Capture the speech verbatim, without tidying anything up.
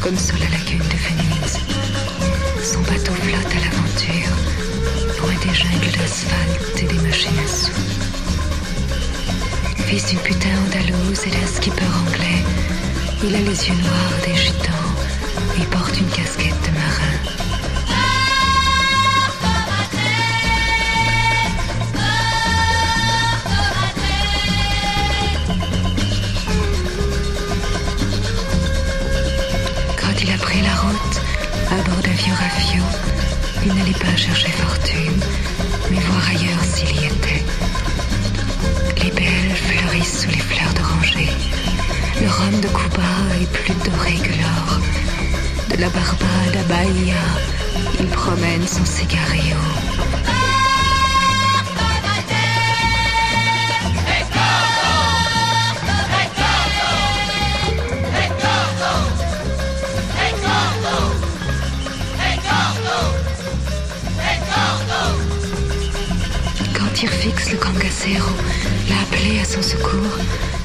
comme sur la lagune de Venise. Son bateau flotte à l'aventure, loin des jungles d'asphalte et des machines à sous. Fils d'une putain andalouse et d'un skipper anglais, il a les yeux noirs des gitans et porte une casquette de marin. Quand il a pris la route, à bord d'un vieux rafio, il n'allait pas chercher fortune, mais voir ailleurs s'il y était. Les belles fleurissent sous les fleurs d'oranger. Le rhum de Cuba est plus doré que l'or. De la Barbade à Bahia, il promène son cigarillo. Quand il fixe le Cangaceiro l'a appelé à son secours,